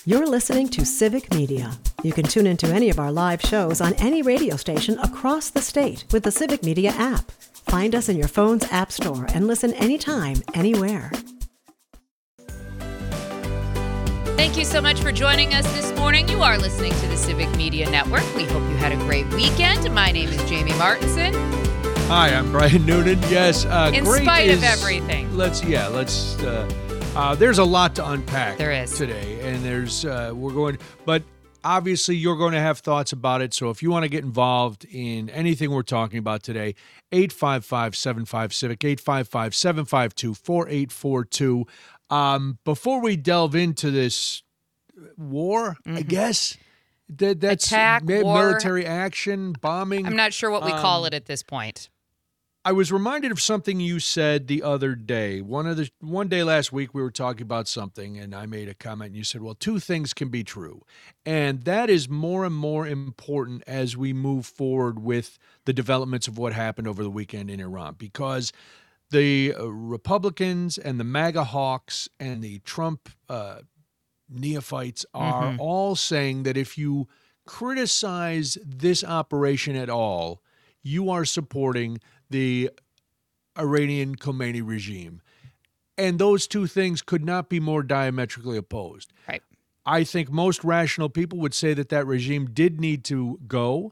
You're listening to Civic Media. You can tune into any of our live shows on any radio station across the state with the Civic Media app. Find us in your phone's app store and listen anytime, anywhere. Thank you so much for joining us this morning. You are listening to the Civic Media Network. We hope you had a great weekend. My name is Jamie Martinson. Hi, I'm Brian Noonan. Yes, in great spite is, of everything. There's a lot to unpack. There is today, and but obviously you're going to have thoughts about it. So if you want to get involved in anything we're talking about today, 855-75-CIVIC, 855-752-4842. Before we delve into this war, I guess that's attack, military action, bombing. I'm not sure what we call it at this point. I was reminded of something you said the other day. One day last week, we were talking about something, and I made a comment, and you said, well, two things can be true. And that is more and more important as we move forward with the developments of what happened over the weekend in Iran, because the Republicans and the MAGA hawks and the Trump neophytes are all saying that if you criticize this operation at all, you are supporting the Iranian Khomeini regime. And those two things could not be more diametrically opposed. Right. I think most rational people would say that regime did need to go.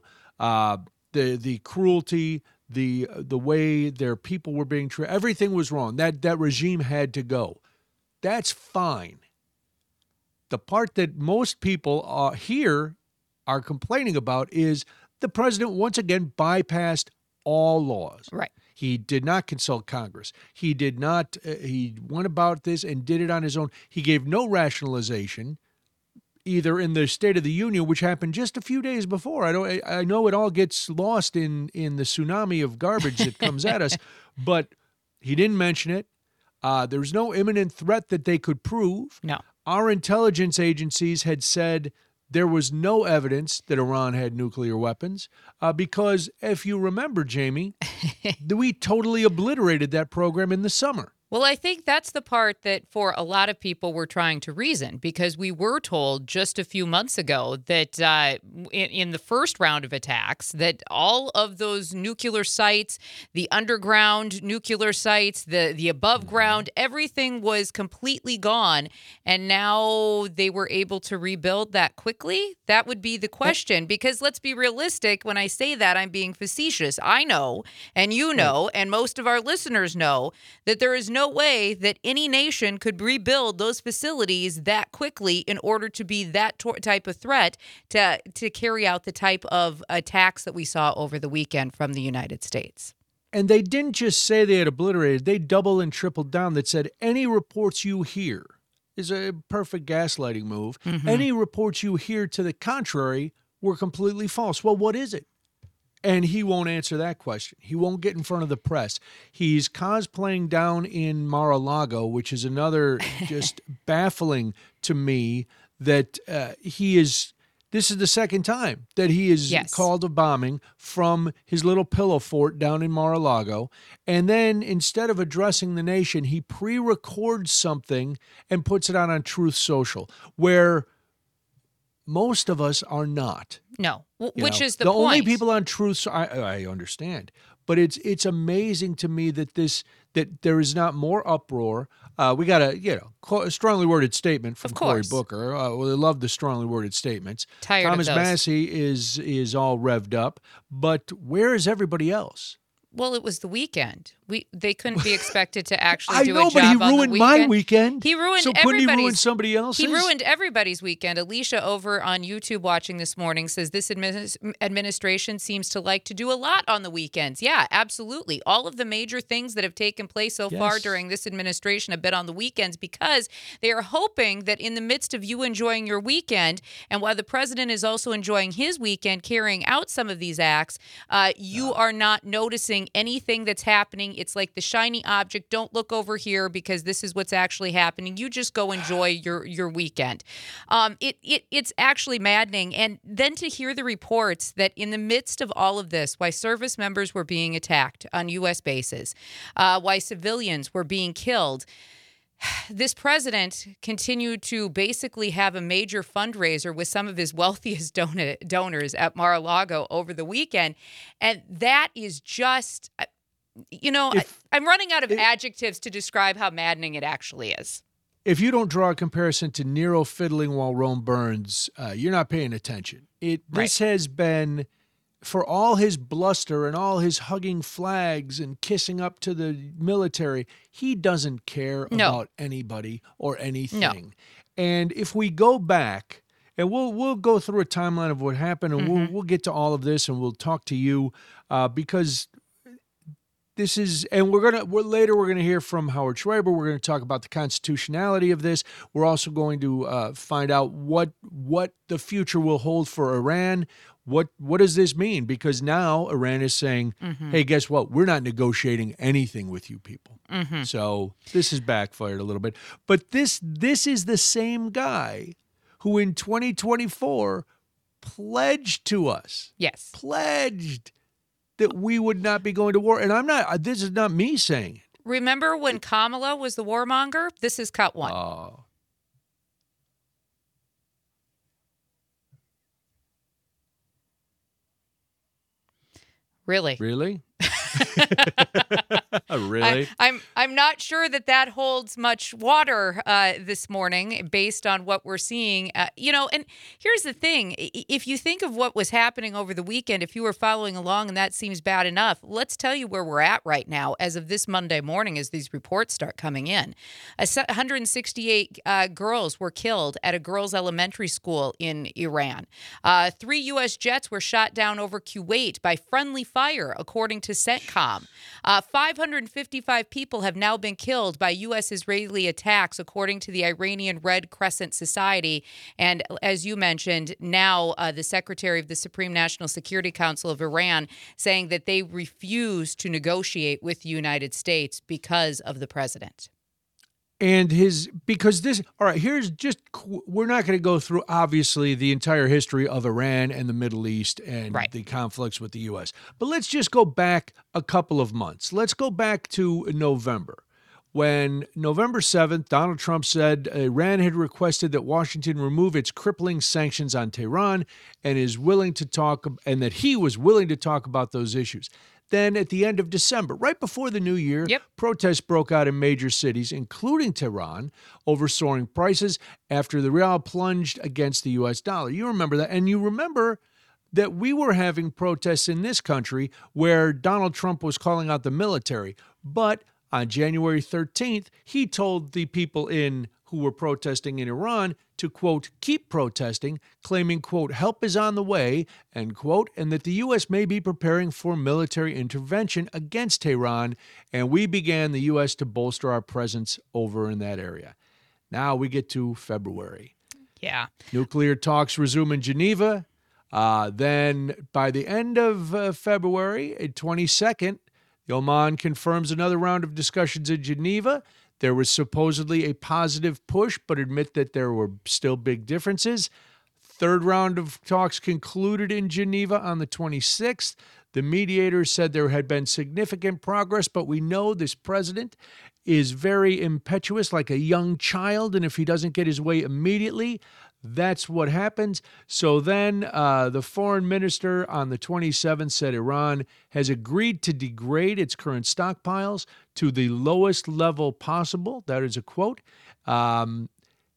The cruelty, the way their people were being treated, everything was wrong. That regime had to go. That's fine. The part that most people here are complaining about is the president once again bypassed all laws. Right. He did not consult Congress. He did not. He went about this and did it on his own. He gave no rationalization, either in the State of the Union, which happened just a few days before. I know it all gets lost in the tsunami of garbage that comes at us, but he didn't mention it. There was no imminent threat that they could prove. No. Our intelligence agencies had said there was no evidence that Iran had nuclear weapons because, if you remember, Jamie, we totally obliterated that program in the summer. Well, I think that's the part that for a lot of people we're trying to reason, because we were told just a few months ago that in the first round of attacks that all of those nuclear sites, the underground nuclear sites, the above ground, everything was completely gone. And now they were able to rebuild that quickly. That would be the question, because let's be realistic. When I say that, I'm being facetious. I know, and you know, and most of our listeners know that there is no way that any nation could rebuild those facilities that quickly in order to be that type of threat to carry out the type of attacks that we saw over the weekend from the United States. And they didn't just say they had obliterated. They doubled and tripled down that said any reports you hear is a perfect gaslighting move. Any reports you hear to the contrary were completely false. Well, what is it? And he won't answer that question. He won't get in front of the press. He's cosplaying down in Mar-a-Lago, which is another just baffling to me that this is the second time that he is called a bombing from his little pillow fort down in Mar-a-Lago. And then instead of addressing the nation, he pre-records something and puts it out on Truth Social, where most of us are not. No, which is the point. Only people on Truth, I understand, but it's amazing to me that there is not more uproar. We got a strongly worded statement from Cory Booker. We love the strongly worded statements. Thomas Massie is all revved up, but where is everybody else? Well, it was the weekend. They couldn't be expected to actually do a job on the weekend. I know, but he ruined my weekend. He ruined so couldn't he ruin somebody else's? He ruined everybody's weekend. Alicia over on YouTube watching this morning says this administration seems to like to do a lot on the weekends. Yeah, absolutely. All of the major things that have taken place so far during this administration have been on the weekends because they are hoping that in the midst of you enjoying your weekend, and while the president is also enjoying his weekend carrying out some of these acts, you are not noticing anything that's happening. It's like the shiny object. Don't look over here because this is what's actually happening. You just go enjoy your weekend. It's actually maddening. And then to hear the reports that in the midst of all of this, why service members were being attacked on U.S. bases, why civilians were being killed, this president continued to basically have a major fundraiser with some of his wealthiest donors at Mar-a-Lago over the weekend. And that is just, I'm running out of adjectives to describe how maddening it actually is. If you don't draw a comparison to Nero fiddling while Rome burns, you're not paying attention. This has been, for all his bluster and all his hugging flags and kissing up to the military, he doesn't care about anybody or anything. No. And if we go back, and we'll go through a timeline of what happened, and we'll get to all of this, and we'll talk to you because this is, and we're gonna hear from Howard Schraber. We're going to talk about the constitutionality of this. We're also going to find out what the future will hold for Iran. What does this mean? Because now Iran is saying, hey, guess what? We're not negotiating anything with you people. So this has backfired a little bit. But this is the same guy who in 2024 pledged to us. Yes. Pledged that we would not be going to war. And this is not me saying it. Remember when Kamala was the warmonger? This is cut one. Oh. Really? Really? Really? I'm not sure that holds much water this morning based on what we're seeing. And here's the thing. If you think of what was happening over the weekend, if you were following along and that seems bad enough, let's tell you where we're at right now as of this Monday morning as these reports start coming in. 168 girls were killed at a girls' elementary school in Iran. 3 U.S. jets were shot down over Kuwait by friendly fire, according to CENTCOM. 555 people have now been killed by U.S.-Israeli attacks, according to the Iranian Red Crescent Society. And as you mentioned, now the Secretary of the Supreme National Security Council of Iran saying that they refuse to negotiate with the United States because of the president. And we're not going to go through, obviously, the entire history of Iran and the Middle East and the conflicts with the U.S. But let's just go back a couple of months. Let's go back to November. When November 7th, Donald Trump said Iran had requested that Washington remove its crippling sanctions on Tehran and that he was willing to talk about those issues. Then at the end of December, right before the new year, protests broke out in major cities, including Tehran, over soaring prices after the rial plunged against the U.S. dollar. You remember that. And you remember that we were having protests in this country where Donald Trump was calling out the military. But on January 13th, he told the people who were protesting in Iran to, quote, keep protesting, claiming, quote, help is on the way, end quote, and that the U.S. may be preparing for military intervention against Tehran, and we began the U.S. to bolster our presence over in that area. Now we get to February. Yeah. Nuclear talks resume in Geneva. Then by the end of February, 22nd, Oman confirms another round of discussions in Geneva. There was supposedly a positive push, but admit that there were still big differences. Third round of talks concluded in Geneva on the 26th. The mediators said there had been significant progress, but we know this president is very impetuous, like a young child, and if he doesn't get his way immediately, that's what happens. So then the foreign minister on the 27th said Iran has agreed to degrade its current stockpiles to the lowest level possible. That is a quote. Donald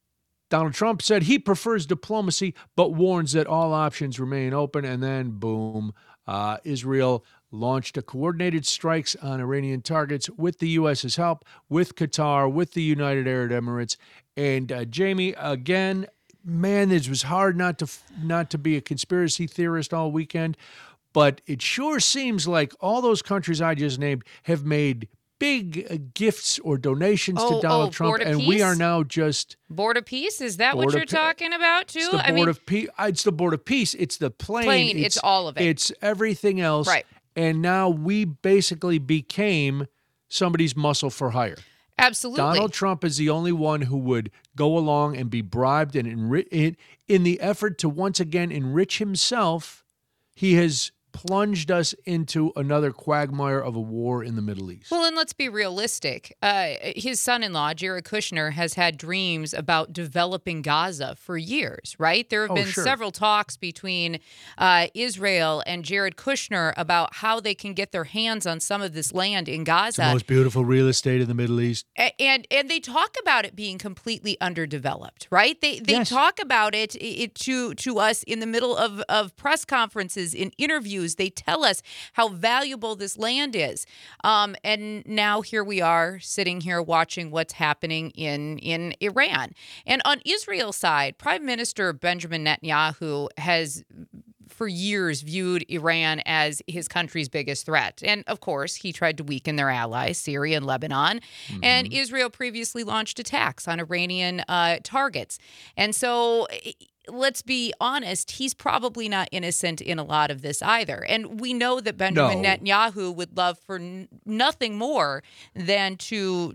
Trump said he prefers diplomacy, but warns that all options remain open. And then, boom, Israel launched a coordinated strikes on Iranian targets with the U.S.'s help, with Qatar, with the United Arab Emirates. And Jamie, again, man, it was hard not to be a conspiracy theorist all weekend, but it sure seems like all those countries I just named have made big gifts or donations to Donald Trump, and we are now just Board of Peace. Is that what you're talking about too? It's the Board of Peace. It's the Board of Peace. It's the plane. It's all of it. It's everything else. Right. And now we basically became somebody's muscle for hire. Absolutely. Donald Trump is the only one who would go along and be bribed and in the effort to once again enrich himself. He has plunged us into another quagmire of a war in the Middle East. Well, and let's be realistic. His son-in-law, Jared Kushner, has had dreams about developing Gaza for years, right? There have been several talks between Israel and Jared Kushner about how they can get their hands on some of this land in Gaza. It's the most beautiful real estate in the Middle East. And they talk about it being completely underdeveloped, right? They talk about it to us in the middle of press conferences, in interviews. They tell us how valuable this land is. And now here we are sitting here watching what's happening in Iran. And on Israel's side, Prime Minister Benjamin Netanyahu has for years viewed Iran as his country's biggest threat. And of course, he tried to weaken their allies, Syria and Lebanon. Mm-hmm. And Israel previously launched attacks on Iranian targets. And so let's be honest, he's probably not innocent in a lot of this either. And we know that Benjamin Netanyahu would love for nothing more than to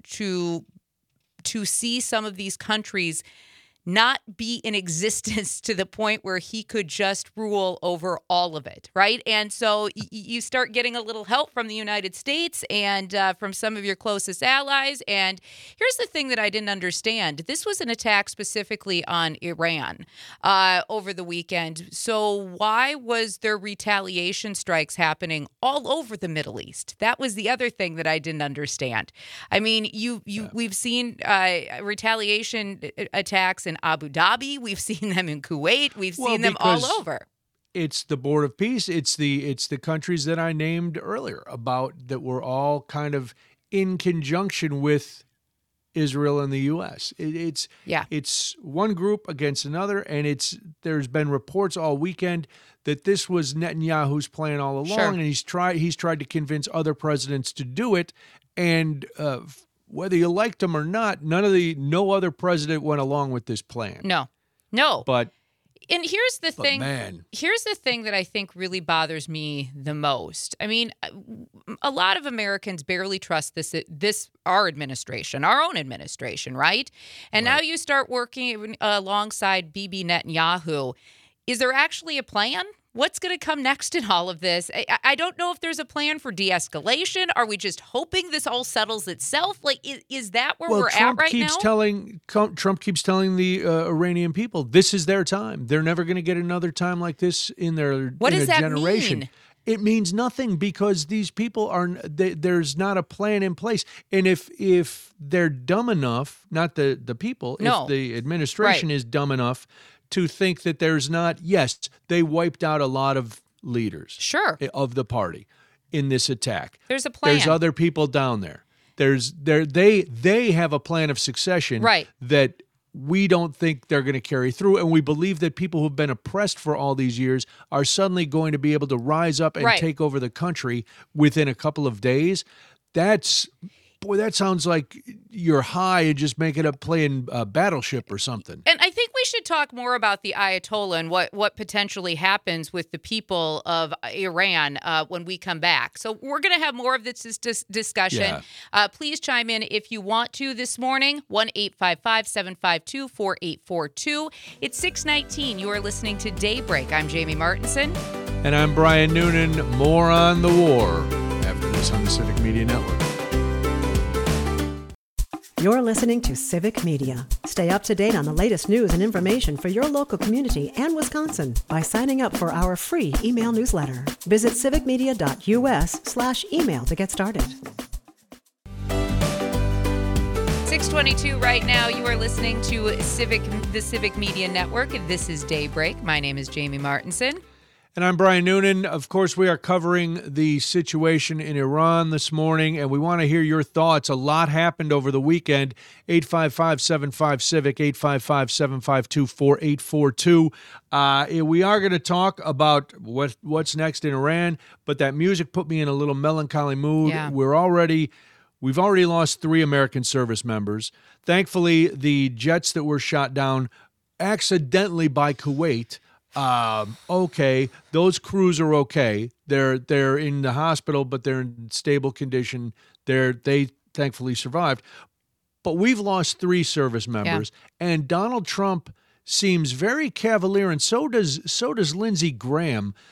see some of these countries not be in existence to the point where he could just rule over all of it, right? And so you start getting a little help from the United States and from some of your closest allies. And here's the thing that I didn't understand. This was an attack specifically on Iran over the weekend. So why was there retaliation strikes happening all over the Middle East? That was the other thing that I didn't understand. I mean, we've seen retaliation attacks in Abu Dhabi. We've seen them in Kuwait. We've seen them all over. It's the Board of Peace. It's the countries that I named earlier about that were all kind of in conjunction with Israel and the U.S. It's one group against another, and there's been reports all weekend that this was Netanyahu's plan all along, and he's tried to convince other presidents to do it, and whether you liked them or not, no other president went along with this plan. No. And here's the thing. Man. Here's the thing that I think really bothers me the most. I mean, a lot of Americans barely trust our administration, our own administration, right? And now you start working alongside Bibi Netanyahu. Is there actually a plan? What's going to come next in all of this? I don't know if there's a plan for de-escalation. Are we just hoping this all settles itself? Like, is that where we're at right now? Trump keeps telling the Iranian people, this is their time. They're never going to get another time like this in their generation. Mean? It means nothing because these people there's not a plan in place. And if they're dumb enough, not the people, if the administration is dumb enough to think that there's not, yes, they wiped out a lot of leaders of the party in this attack. There's a plan. There's other people down there. They have a plan of succession that we don't think they're going to carry through. And we believe that people who've been oppressed for all these years are suddenly going to be able to rise up and take over the country within a couple of days. That sounds like you're high and just making up playing Battleship or something. And I think we should talk more about the Ayatollah and what potentially happens with the people of Iran when we come back. So we're going to have more of this discussion. Yeah. Please chime in if you want to this morning, 1-855-752-4842. It's 6:19. You are listening to Daybreak. I'm Jamie Martinson. And I'm Brian Noonan. More on the war after this on the Civic Media Network. You're listening to Civic Media. Stay up to date on the latest news and information for your local community and Wisconsin by signing up for our free email newsletter. Visit civicmedia.us/email to get started. 6:22 right now. You are listening to the Civic Media Network. This is Daybreak. My name is Jamie Martinson. And I'm Brian Noonan. Of course, we are covering the situation in Iran this morning, and we want to hear your thoughts. A lot happened over the weekend. 855-75-CIVIC, 855-752-4842. We are going to talk about what's next in Iran, but that music put me in a little melancholy mood. Yeah. We've already lost 3 American service members. Thankfully, the jets that were shot down accidentally by Kuwait, okay, those crews are okay. They're in the hospital, but they're in stable condition. They thankfully survived. But we've lost 3 service members, and Donald Trump seems very cavalier, and so does Lindsey Graham.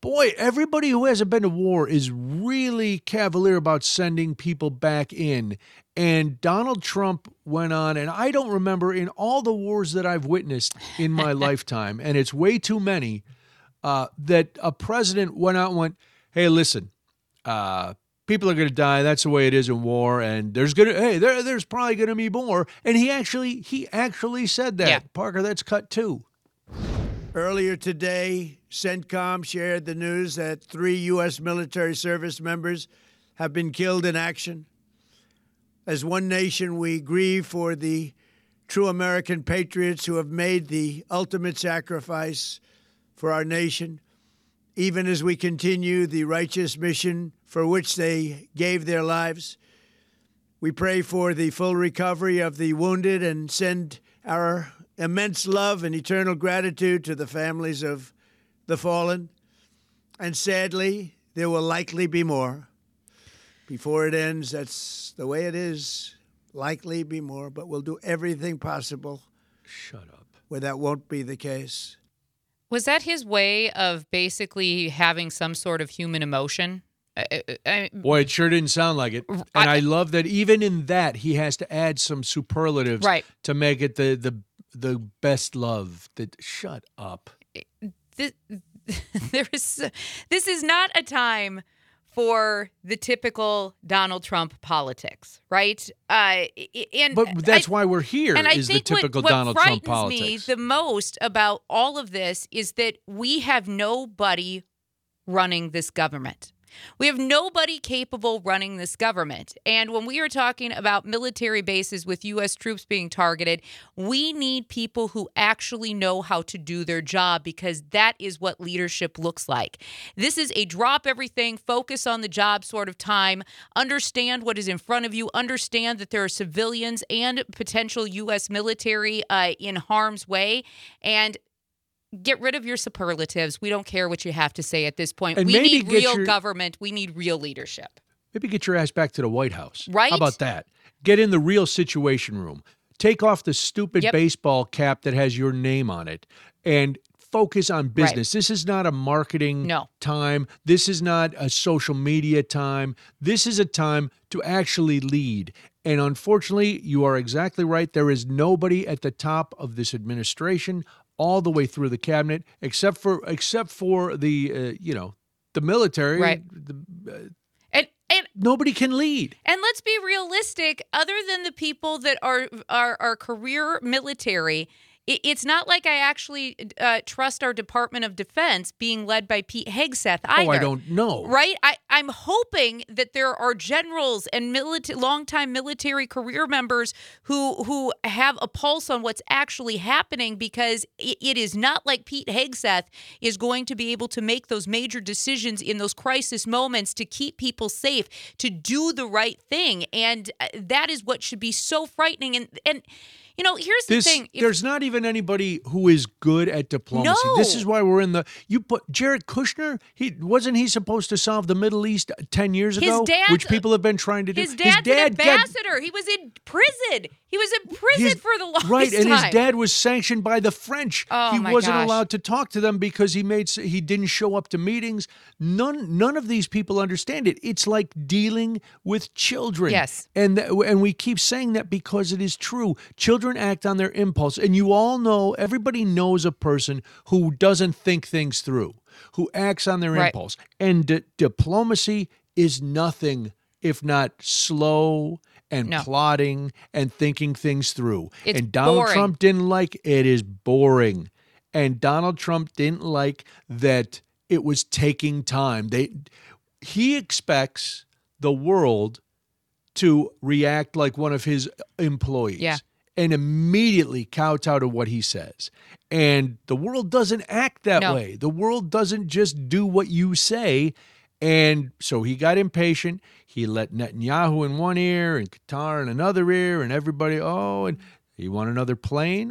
Boy, everybody who hasn't been to war is really cavalier about sending people back in. And Donald Trump went on, and I don't remember in all the wars that I've witnessed in my lifetime, and it's way too many, that a president went out and went, hey, listen, people are going to die. That's the way it is in war, and there's probably going to be more. And he actually said that. Yeah. Parker, that's cut too. Earlier today, CENTCOM shared the news that 3 U.S. military service members have been killed in action. As one nation, we grieve for the true American patriots who have made the ultimate sacrifice for our nation, even as we continue the righteous mission for which they gave their lives. We pray for the full recovery of the wounded and send our immense love and eternal gratitude to the families of the fallen. And sadly, there will likely be more. Before it ends, that's the way it is. Likely be more, but we'll do everything possible. Shut up. Where that won't be the case. Was that his way of basically having some sort of human emotion? Boy, it sure didn't sound like it. And I love that even in that, he has to add some superlatives to make it the best love. Shut up. This is not a time for the typical Donald Trump politics, right? But that's why we're here, and I is think the typical what Donald Trump politics. What frightens me the most about all of this is that we have nobody running this government. We have nobody capable running this government. And when we are talking about military bases with U.S. troops being targeted, we need people who actually know how to do their job, because that is what leadership looks like. This is a drop everything, focus on the job sort of time, understand what is in front of you, understand that there are civilians and potential U.S. military in harm's way, and get rid of your superlatives. We don't care what you have to say at this point. And we need real government. We need real leadership. Maybe get your ass back to the White House. Right? How about that? Get in the real situation room. Take off the stupid baseball cap that has your name on it and focus on business. Right. This is not a marketing time. This is not a social media time. This is a time to actually lead. And unfortunately, you are exactly right. There is nobody at the top of this administration all the way through the cabinet, except for the the military, right? And nobody can lead. And let's be realistic. Other than the people that are career military, it's not like I actually trust our Department of Defense being led by Pete Hegseth either. Oh, I don't know. Right? I'm hoping that there are generals and longtime military career members who have a pulse on what's actually happening, because it is not like Pete Hegseth is going to be able to make those major decisions in those crisis moments to keep people safe, to do the right thing. And that is what should be so frightening. And you know, here's the thing. There's not even anybody who is good at diplomacy. No. This is why we're in you put Jared Kushner, wasn't he supposed to solve the Middle East 10 years ago? Which people have been trying to do. His dad's an ambassador. He was in prison. He was in prison for the longest time. Right, and his dad was sanctioned by the French. Oh, he wasn't allowed to talk to them because he didn't show up to meetings. None of these people understand it. It's like dealing with children. Yes. And we keep saying that because it is true. Children act on their impulse. And you all know, everybody knows a person who doesn't think things through, who acts on their impulse. And diplomacy is nothing if not slow and plotting and thinking things through. And Donald Trump didn't like it. Is boring. And Donald Trump didn't like that it was taking time. He expects the world to react like one of his employees. Yeah. And immediately kowtow to what he says. And the world doesn't act that way. The world doesn't just do what you say. And so he got impatient. He let Netanyahu in one ear and Qatar in another ear, and everybody, and you want another plane?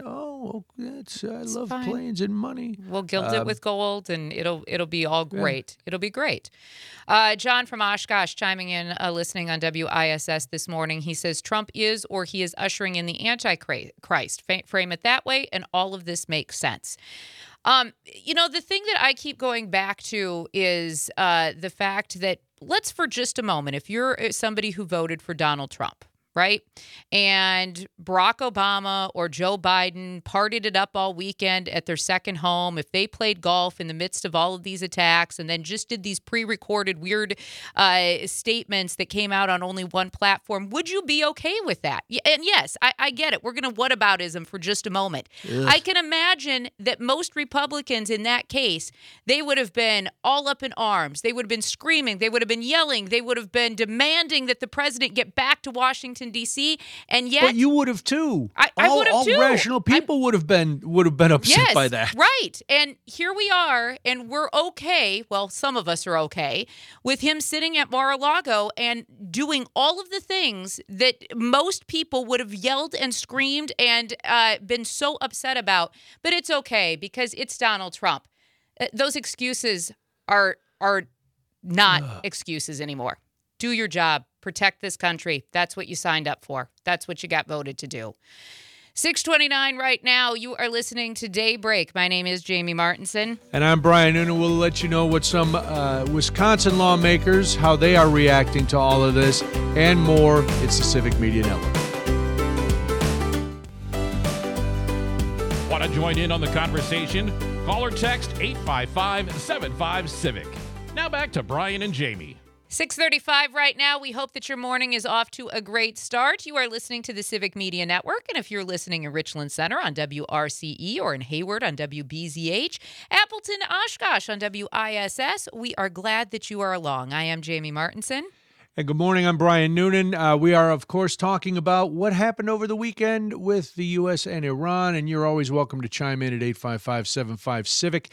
I love fine. Planes and money. We'll gild it with gold, and it'll be all great. Yeah. It'll be great. John from Oshkosh chiming in, listening on WISS this morning. He says Trump is, or he is ushering in the Antichrist. Frame it that way, and all of this makes sense. The thing that I keep going back to is the fact that, let's for just a moment, if you're somebody who voted for Donald Trump, right? And Barack Obama or Joe Biden partied it up all weekend at their second home, if they played golf in the midst of all of these attacks and then just did these pre-recorded weird statements that came out on only one platform, would you be okay with that? And yes, I get it. We're going to whataboutism for just a moment. Ugh. I can imagine that most Republicans in that case, they would have been all up in arms. They would have been screaming. They would have been yelling. They would have been demanding that the president get back to Washington, D.C. And yet, but you would have too. I would have too. All rational people would have been upset by that. Right. And here we are, and we're okay. Well, some of us are okay with him sitting at Mar-a-Lago and doing all of the things that most people would have yelled and screamed and been so upset about. But it's okay because it's Donald Trump. Those excuses are not excuses anymore. Do your job. Protect this country. That's what you signed up for. That's what you got voted to do. 6:29 right now. You are listening to Daybreak. My name is Jamie Martinson. And I'm Brian Noonan. We'll let you know what some Wisconsin lawmakers, how they are reacting to all of this and more. It's the Civic Media Network. Want to join in on the conversation? Call or text 855-75-CIVIC. Now back to Brian and Jamie. 6:35 right now. We hope that your morning is off to a great start. You are listening to the Civic Media Network, and if you're listening in Richland Center on WRCE or in Hayward on WBZH, Appleton, Oshkosh on WISS, we are glad that you are along. I am Jamie Martinson. And good morning, I'm Brian Noonan. We are, of course, talking about what happened over the weekend with the U.S. and Iran, and you're always welcome to chime in at 855-75-CIVIC,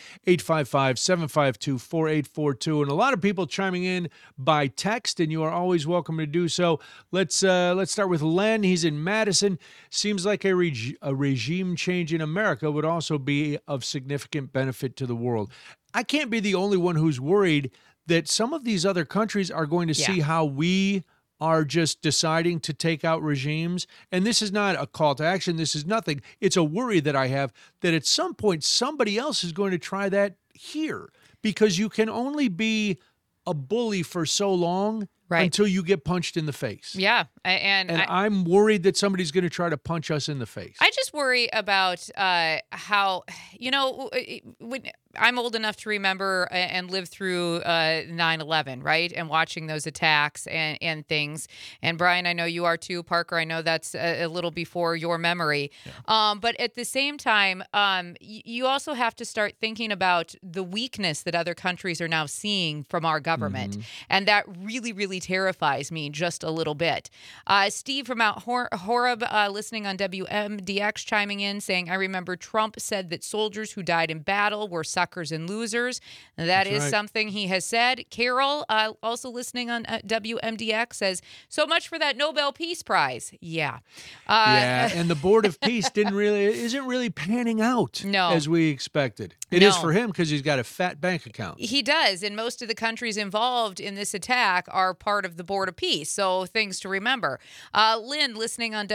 855-752-4842. And a lot of people chiming in by text, and you are always welcome to do so. Let's start with Len. He's in Madison. Seems like a regime change in America would also be of significant benefit to the world. I can't be the only one who's worried that some of these other countries are going to see how we are just deciding to take out regimes. And this is not a call to action. This is nothing. It's a worry that I have that at some point somebody else is going to try that here, because you can only be a bully for so long until you get punched in the face. Yeah. And I'm worried that somebody's going to try to punch us in the face. I just worry about how, when I'm old enough to remember and live through 9/11, right? And watching those attacks and things. And Brian, I know you are too. Parker, I know that's a little before your memory. Yeah. But at the same time, you also have to start thinking about the weakness that other countries are now seeing from our government. Mm-hmm. And that really, really terrifies me just a little bit. Steve from Mount Horeb, listening on WMDX, chiming in, saying, I remember Trump said that soldiers who died in battle were suckers and losers. That is something he has said. Carol, also listening on WMDX, says, so much for that Nobel Peace Prize. Yeah. And the Board of Peace isn't really panning out as we expected. It is for him because he's got a fat bank account. He does, and most of the countries involved in this attack are part of the Board of Peace, so things to remember. Lynn, listening on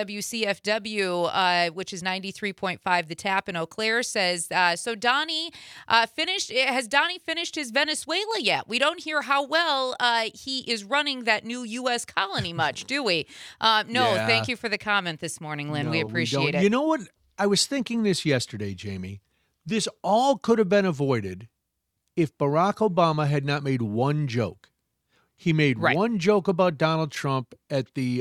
WCFW, which is 93.5 The Tap in Eau Claire, says, so Donnie has Donnie finished his Venezuela yet? We don't hear how well he is running that new U.S. colony much, do we? Thank you for the comment this morning, Lynn. We appreciate it. You know what? I was thinking this yesterday, Jamie. This all could have been avoided if Barack Obama had not made one joke. He made one joke about Donald Trump at the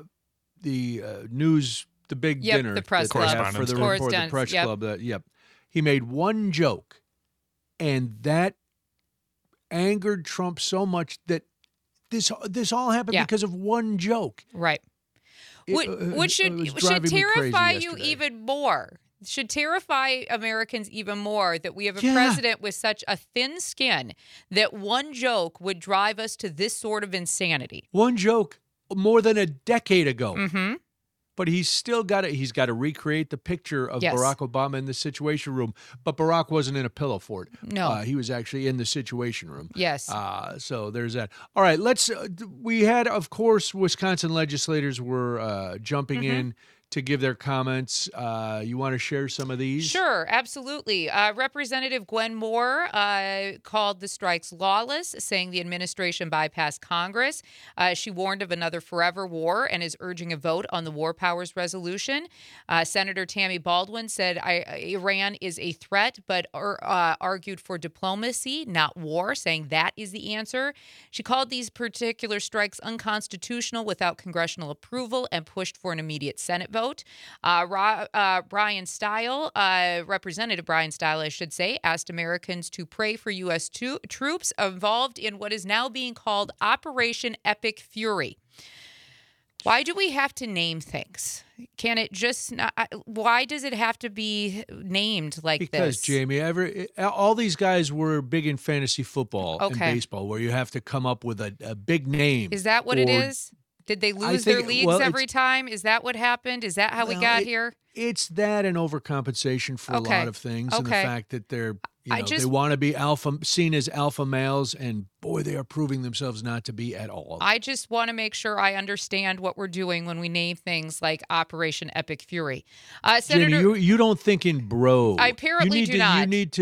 news, the big dinner, the press club for the report, the press club. He made one joke, and that angered Trump so much that this all happened because of one joke. Right. Which should terrify you even more. Should terrify Americans even more that we have a president with such a thin skin that one joke would drive us to this sort of insanity. One joke more than a decade ago. Mm-hmm. But he's still got to recreate the picture of Barack Obama in the Situation Room. But Barack wasn't in a pillow fort. No. He was actually in the Situation Room. Yes. So there's that. All right, we had, of course, Wisconsin legislators were jumping in to give their comments. You want to share some of these? Sure, absolutely. Representative Gwen Moore called the strikes lawless, saying the administration bypassed Congress. She warned of another forever war and is urging a vote on the War Powers Resolution. Senator Tammy Baldwin said Iran is a threat, but argued for diplomacy, not war, saying that is the answer. She called these particular strikes unconstitutional without congressional approval and pushed for an immediate Senate vote. Brian Stile, Representative Brian Stile, I should say, asked Americans to pray for U.S. troops involved in what is now being called Operation Epic Fury. Why do we have to name things? Can it just not? Why does it have to be named like because, this? Jamie, all these guys were big in fantasy football and baseball, where you have to come up with a big name. Is that what it is? Did they lose their leagues every time? Is that what happened? Is that how we got here? It's that and overcompensation for a lot of things, and the fact that they're they want to be seen as alpha males, and boy, they are proving themselves not to be at all. I just want to make sure I understand what we're doing when we name things like Operation Epic Fury. Senator, Jamie, you don't think in bro. I apparently do not. You need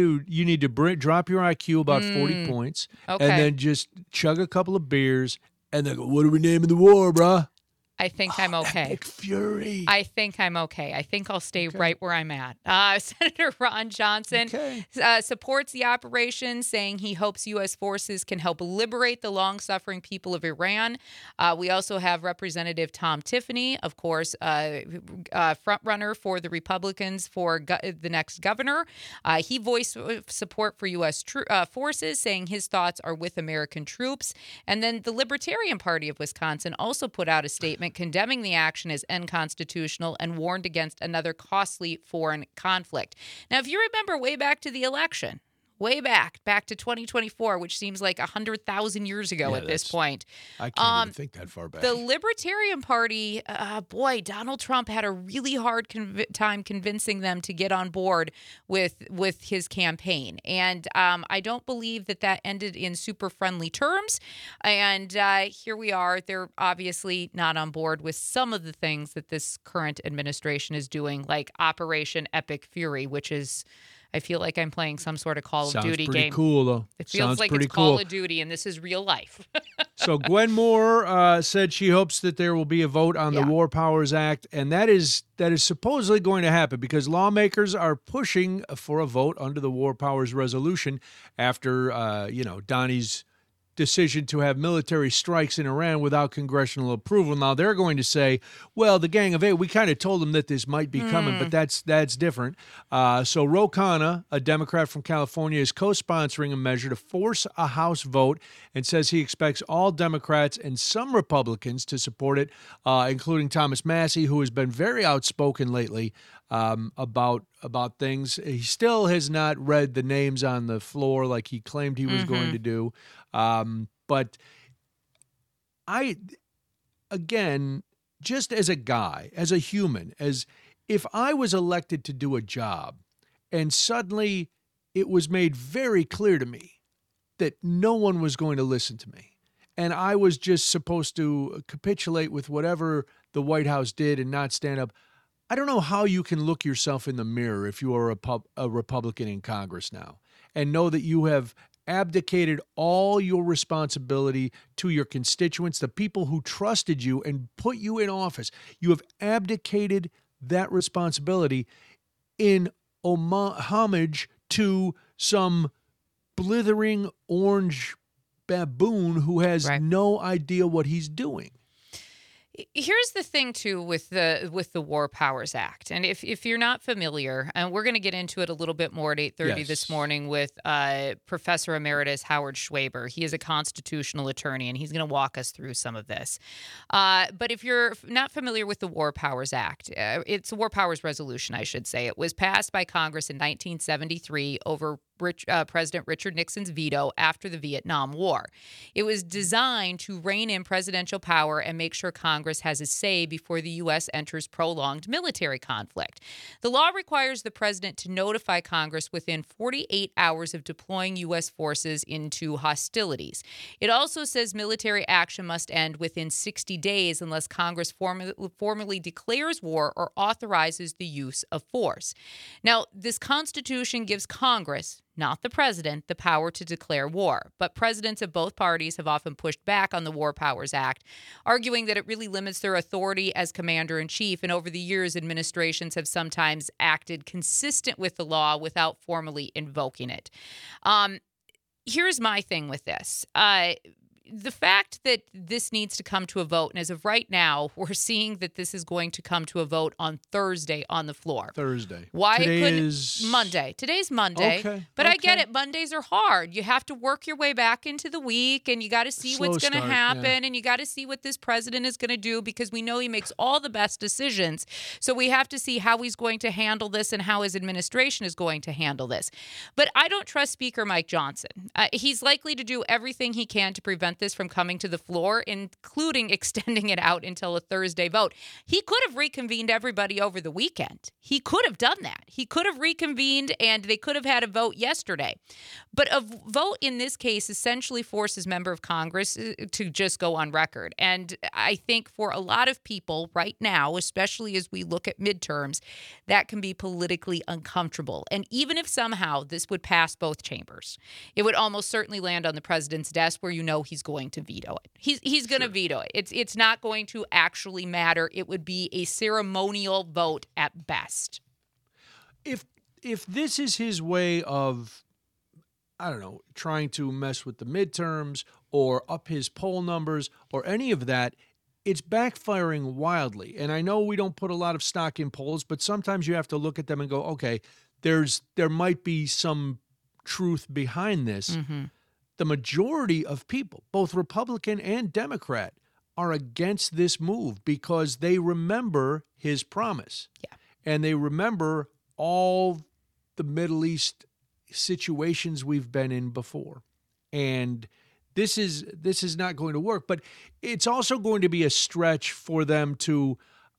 to drop your IQ about 40 points, and then just chug a couple of beers. And then go, what are we naming the war, bruh? I think I'm okay. Epic Fury. I think I'm okay. I think I'll stay right where I'm at. Senator Ron Johnson supports the operation, saying he hopes U.S. forces can help liberate the long-suffering people of Iran. We also have Representative Tom Tiffany, of course, front-runner for the Republicans for the next governor. He voiced support for U.S. forces, saying his thoughts are with American troops. And then the Libertarian Party of Wisconsin also put out a statement condemning the action as unconstitutional and warned against another costly foreign conflict. Now, if you remember way back to the election, way back to 2024, which seems like 100,000 years ago at this point. I can't even think that far back. The Libertarian Party, Donald Trump had a really hard time convincing them to get on board with his campaign. And I don't believe that ended in super friendly terms. And here we are. They're obviously not on board with some of the things that this current administration is doing, like Operation Epic Fury, which is... I feel like I'm playing some sort of Call of Duty game. Sounds pretty cool, though. It feels like it's Call of Duty, and this is real life. So Gwen Moore said she hopes that there will be a vote on the War Powers Act, and that is supposedly going to happen because lawmakers are pushing for a vote under the War Powers Resolution after, Donnie's decision to have military strikes in Iran without congressional approval. Now they're going to say, well, the Gang of Eight, we kind of told them that this might be coming, but that's different. So Ro Khanna, a Democrat from California, is co-sponsoring a measure to force a House vote and says he expects all Democrats and some Republicans to support it, including Thomas Massie, who has been very outspoken lately about things. He still has not read the names on the floor like he claimed he was going to do. But again, just as a guy, as a human, as if I was elected to do a job and suddenly it was made very clear to me that no one was going to listen to me and I was just supposed to capitulate with whatever the White House did and not stand up, I don't know how you can look yourself in the mirror if you are a Republican in Congress now and know that you have abdicated all your responsibility to your constituents, the people who trusted you and put you in office. You have abdicated that responsibility in homage to some blithering orange baboon who has no idea what he's doing. Here's the thing, too, with the War Powers Act. And if you're not familiar, and we're going to get into it a little bit more at 8:30 this morning with Professor Emeritus Howard Schwaber. He is a constitutional attorney, and he's going to walk us through some of this. But if you're not familiar with the War Powers Act, it's a War Powers Resolution, I should say. It was passed by Congress in 1973 over President Richard Nixon's veto after the Vietnam War. It was designed to rein in presidential power and make sure Congress has a say before the U.S. enters prolonged military conflict. The law requires the president to notify Congress within 48 hours of deploying U.S. forces into hostilities. It also says military action must end within 60 days unless Congress formally declares war or authorizes the use of force. Now, this Constitution gives Congress, not the president, the power to declare war. But presidents of both parties have often pushed back on the War Powers Act, arguing that it really limits their authority as commander-in-chief. And over the years, administrations have sometimes acted consistent with the law without formally invoking it. Here's my thing with this. The fact that this needs to come to a vote, and as of right now, we're seeing that this is going to come to a vote on Thursday on the floor. Thursday. Why Today couldn't is Monday? Today's Monday. Okay. But I get Okay. it. Mondays are hard. You have to work your way back into the week, and you got to see Slow what's going to start, happen, yeah. and you got to see what this president is going to do, because we know he makes all the best decisions. So we have to see how he's going to handle this and how his administration is going to handle this. But I don't trust Speaker Mike Johnson. He's likely to do everything he can to prevent this from coming to the floor, including extending it out until a Thursday vote. He could have reconvened everybody over the weekend. He could have done that. He could have reconvened, and they could have had a vote yesterday. But a vote in this case essentially forces member of Congress to just go on record. And I think for a lot of people right now, especially as we look at midterms, that can be politically uncomfortable. And even if somehow this would pass both chambers, it would almost certainly land on the president's desk, where you know he's going to veto it. He's going to veto it. It's not going to actually matter. It would be a ceremonial vote at best. If this is his way of, I don't know, trying to mess with the midterms or up his poll numbers or any of that, it's backfiring wildly. And I know we don't put a lot of stock in polls, but sometimes you have to look at them and go, okay, there might be some truth behind this. Mm-hmm. The majority of people, both Republican and Democrat, are against this move because they remember his promise. Yeah. And they remember all the Middle East situations we've been in before. And this is not going to work. But it's also going to be a stretch for them to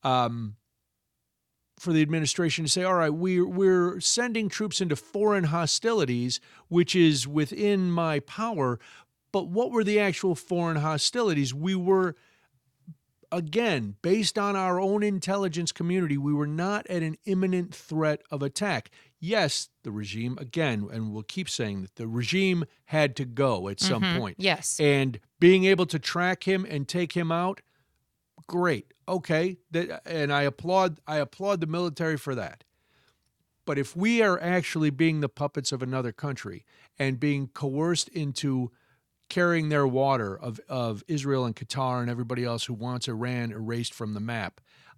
for the administration to say, all right, we're sending troops into foreign hostilities, which is within my power. But what were the actual foreign hostilities? We were, again, based on our own intelligence community, we were not at an imminent threat of attack. Yes, the regime, again, and we'll keep saying that the regime had to go at some point. Yes. And being able to track him and take him out, great. Okay. And I applaud the military for that. But if we are actually being the puppets of another country and being coerced into carrying their water of Israel and Qatar and everybody else who wants Iran erased from the map,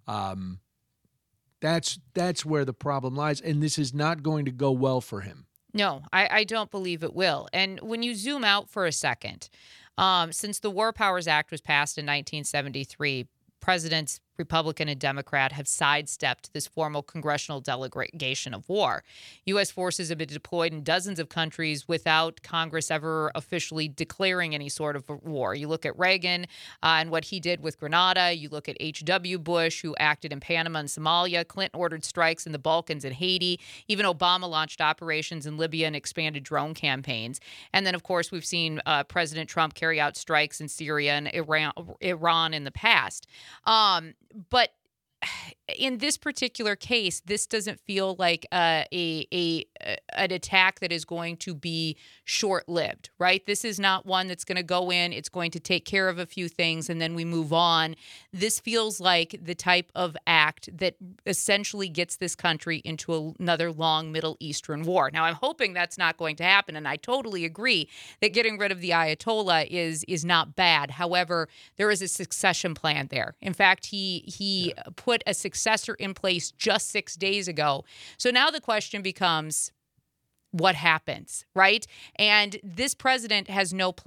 that's where the problem lies. And this is not going to go well for him. No, I don't believe it will. And when you zoom out for a second, since the War Powers Act was passed in 1973, presidents, Republican and Democrat, have sidestepped this formal congressional delegation of war. U.S. forces have been deployed in dozens of countries without Congress ever officially declaring any sort of war. You look at Reagan and what he did with Grenada. You look at H.W. Bush, who acted in Panama and Somalia. Clinton ordered strikes in the Balkans and Haiti. Even Obama launched operations in Libya and expanded drone campaigns. And then, of course, we've seen President Trump carry out strikes in Syria and Iran in the past. But in this particular case, this doesn't feel like an attack that is going to be short-lived, right? This is not one that's going to go in, it's going to take care of a few things, and then we move on. This feels like the type of act that essentially gets this country into another long Middle Eastern war. Now, I'm hoping that's not going to happen, and I totally agree that getting rid of the Ayatollah is not bad. However, there is a succession plan there. In fact, he put a successor in place just 6 days ago. So now the question becomes, what happens, right? And this president has no plan.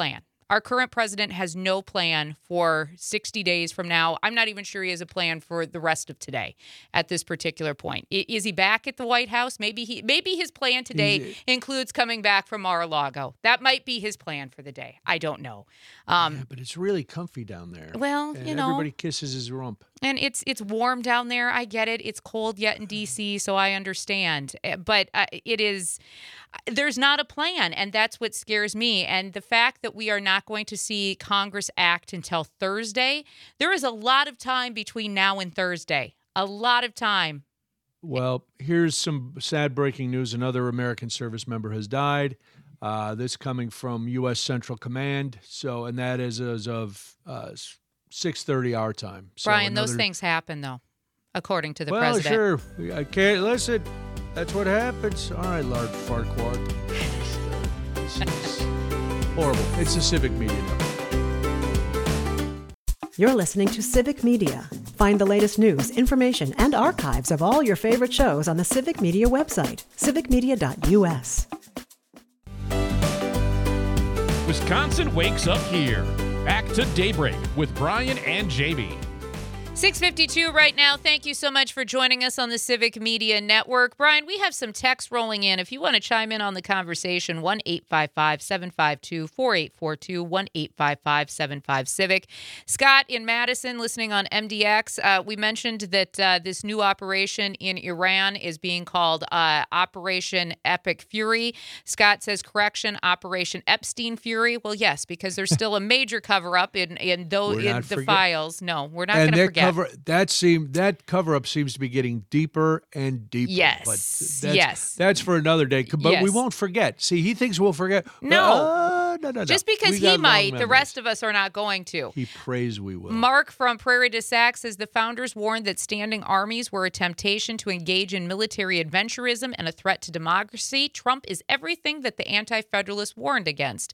Our current president has no plan for 60 days from now. I'm not even sure he has a plan for the rest of today at this particular point. Is he back at the White House? Maybe his plan today includes coming back from Mar-a-Lago. That might be his plan for the day. I don't know. Yeah, but it's really comfy down there. Well, and everybody kisses his rump. And it's warm down there. I get it. It's cold yet in D.C., so I understand. But there's not a plan, and that's what scares me. And the fact that we are not going to see Congress act until Thursday, there is a lot of time between now and Thursday. A lot of time. Well, here's some sad breaking news. Another American service member has died. This coming from U.S. Central Command. And that is as of 6:30 our time. So Brian, those things happen, though, according to the president. Well, sure. I can't listen. That's what happens. All right, Lard Farquhar. This is horrible. It's the Civic Media Network. You're listening to Civic Media. Find the latest news, information, and archives of all your favorite shows on the Civic Media website, civicmedia.us. Wisconsin wakes up here. Back to Daybreak with Brian and Jamie. 6:52 right now. Thank you so much for joining us on the Civic Media Network. Brian, we have some text rolling in. If you want to chime in on the conversation, 1-855-752-4842, 1-855-75-CIVIC. Scott in Madison, listening on MDX. We mentioned that this new operation in Iran is being called Operation Epic Fury. Scott says, correction, Operation Epstein Fury. Well, yes, because there's still a major cover-up in the files. No, we're not going to forget. That cover-up seems to be getting deeper and deeper. Yes, but that's for another day. But we won't forget. See, he thinks we'll forget. No. No. Just because he might, the rest of us are not going to. He prays we will. Mark from Prairie du Sac says the founders warned that standing armies were a temptation to engage in military adventurism and a threat to democracy. Trump is everything that the anti-federalists warned against.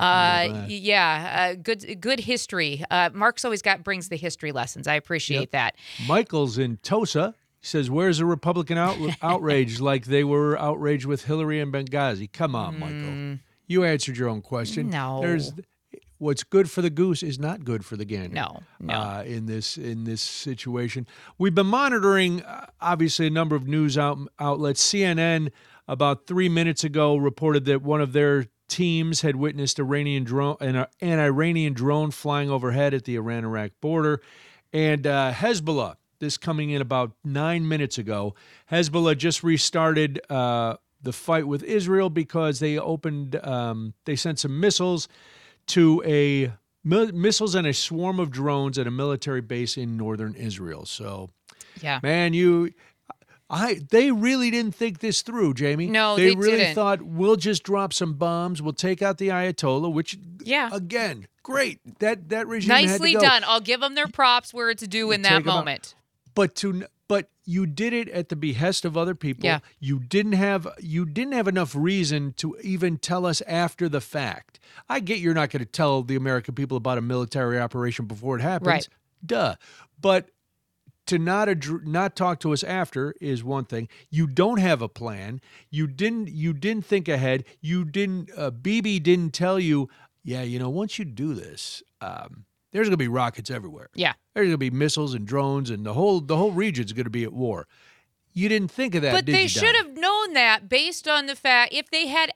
Good history. Mark's always brings the history lessons. I appreciate that. Michael's in Tosa. He says, where's the Republican outrage like they were outraged with Hillary and Benghazi? Come on, Michael. You answered your own question. No. What's good for the goose is not good for the gander. No. In this situation. We've been monitoring, obviously, a number of news outlets. CNN, about 3 minutes ago, reported that one of their teams had witnessed an Iranian drone flying overhead at the Iran-Iraq border. And Hezbollah, this coming in about 9 minutes ago, Hezbollah just restarted the fight with Israel because they sent some missiles to missiles and a swarm of drones at a military base in northern Israel. So, man, they really didn't think this through, Jamie. No, they really didn't. thought we'll just drop some bombs, we'll take out the Ayatollah, which again, great. That regime nicely had to go. done. I'll give them their props where it's due in that moment. But you did it at the behest of other people. Yeah. You didn't have enough reason to even tell us after the fact. I get you're not going to tell the American people about a military operation before it happens. Right. Duh. But to not talk to us after is one thing. You don't have a plan. You didn't think ahead. Bibi didn't tell you, once you do this, there's going to be rockets everywhere. Yeah. There's going to be missiles and drones, and the whole region's going to be at war. You didn't think of that, but did you, they should have known that based on the fact if they had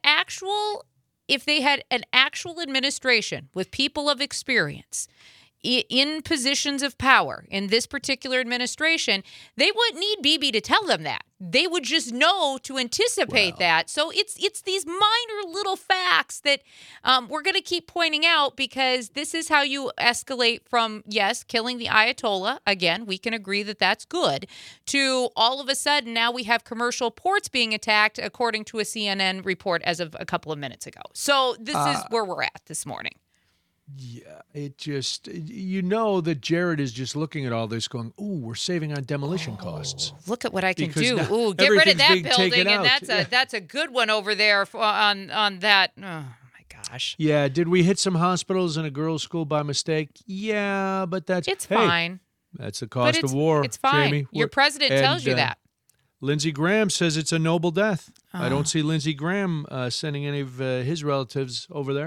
an actual administration with people of experience in positions of power in this particular administration, they wouldn't need Bibi to tell them that. They would just know to anticipate that. So it's these minor little facts that we're going to keep pointing out because this is how you escalate from, yes, killing the Ayatollah. Again, we can agree that that's good, to all of a sudden now we have commercial ports being attacked, according to a CNN report as of a couple of minutes ago. So this is where we're at this morning. Yeah, it just, that Jared is just looking at all this going, ooh, we're saving on demolition costs. Look at what I can Because do. now Ooh, get rid of that everything's being building, taken and out. that's a good one over there on that. Oh, my gosh. Yeah, did we hit some hospitals and a girls' school by mistake? Yeah, but It's fine. That's the cost of war, It's fine. Jamie. Your president tells you that. Lindsey Graham says it's a noble death. I don't see Lindsey Graham sending any of his relatives over there.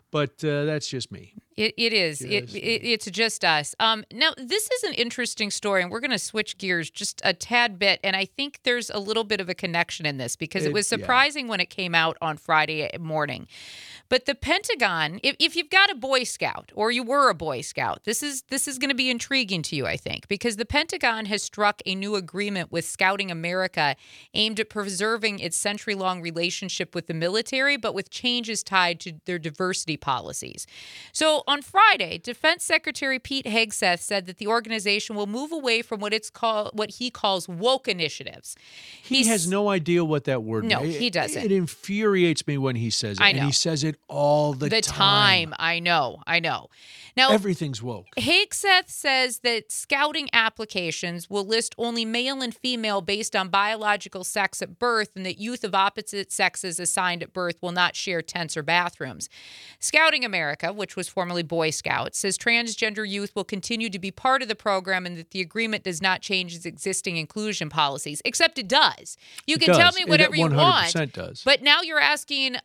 But that's just me. It is. It's just us. Now, this is an interesting story, and we're going to switch gears just a tad bit. And I think there's a little bit of a connection in this because it was surprising when it came out on Friday morning. But the Pentagon, if you've got a Boy Scout or you were a Boy Scout, this is going to be intriguing to you, I think, because the Pentagon has struck a new agreement with Scouting America aimed at preserving its century-long relationship with the military, but with changes tied to their diversity policies. So on Friday, Defense Secretary Pete Hegseth said that the organization will move away from what he calls woke initiatives. He has no idea what that word means. No, he doesn't. It infuriates me when he says it. I know. And he says it all the time. I know. Now, everything's woke. Hegseth says that scouting applications will list only male and female based on biological sex at birth, and that youth of opposite sexes assigned at birth will not share tents or bathrooms. Scouting America, which was formerly Boy Scouts, says transgender youth will continue to be part of the program and that the agreement does not change its existing inclusion policies, except it does. You can tell me whatever you want, does. But now you're asking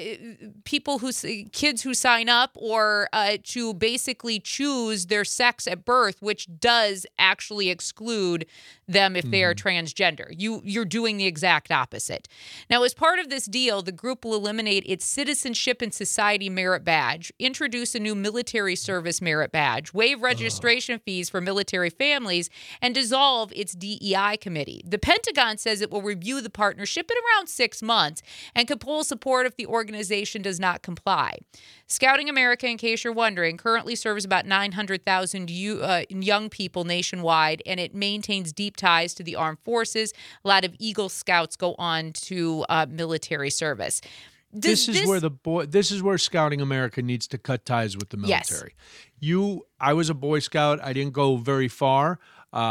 kids who sign up or to basically choose their sex at birth, which does actually exclude them if they are transgender. You're doing the exact opposite. Now, as part of this deal, the group will eliminate its Citizenship and Society Merit Badge, introduce a new military service merit badge, waive registration fees for military families, and dissolve its DEI committee. The Pentagon says it will review the partnership in around 6 months and could pull support if the organization does not comply. Scouting America, in case you're wondering, currently serves about 900,000 young people nationwide, and it maintains deep ties to the armed forces. A lot of Eagle Scouts go on to military service. This is where Scouting America needs to cut ties with the military. Yes. I was a Boy Scout. I didn't go very far.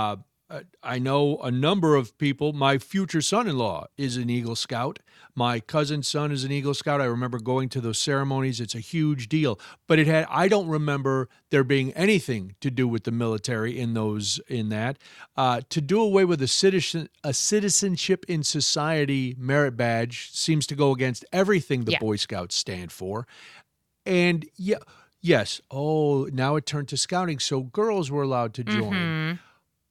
I know a number of people. My future son-in-law is an Eagle Scout. My cousin's son is an Eagle Scout. I remember going to those ceremonies. It's a huge deal. But I don't remember there being anything to do with the military in that. To do away with a Citizenship in Society merit badge seems to go against everything the Boy Scouts stand for. And yes. Oh, now it turned to scouting, so girls were allowed to join.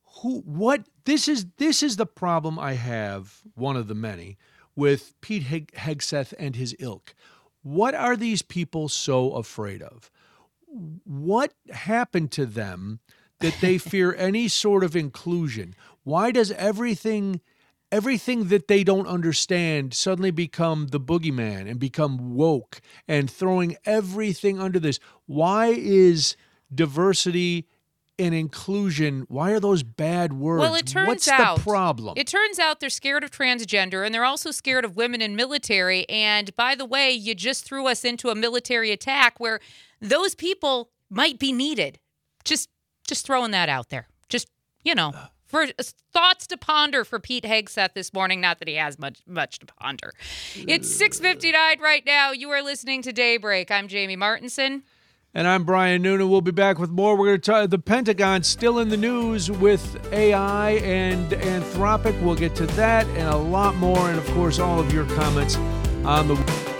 This is the problem I have, one of the many, with Pete Hegseth and his ilk. What are these people so afraid of? What happened to them that they fear any sort of inclusion? Why does everything that they don't understand suddenly become the boogeyman and become woke and throwing everything under this? Why is diversity and inclusion, why are those bad words? Well, it turns What's out, the problem? It turns out they're scared of transgender, and they're also scared of women in military. And by the way, you just threw us into a military attack where those people might be needed. Just throwing that out there. Just, for thoughts to ponder for Pete Hegseth this morning. Not that he has much to ponder. It's 6:59 right now. You are listening to Daybreak. I'm Jamie Martinson. And I'm Brian Noonan. We'll be back with more. We're going to talk the Pentagon still in the news with AI and Anthropic. We'll get to that and a lot more. And, of course, all of your comments on the...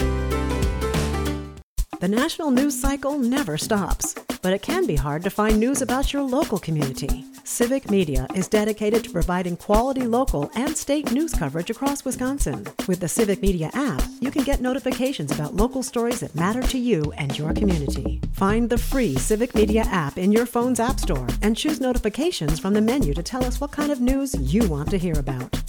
The national news cycle never stops, but it can be hard to find news about your local community. Civic Media is dedicated to providing quality local and state news coverage across Wisconsin. With the Civic Media app, you can get notifications about local stories that matter to you and your community. Find the free Civic Media app in your phone's app store and choose notifications from the menu to tell us what kind of news you want to hear about.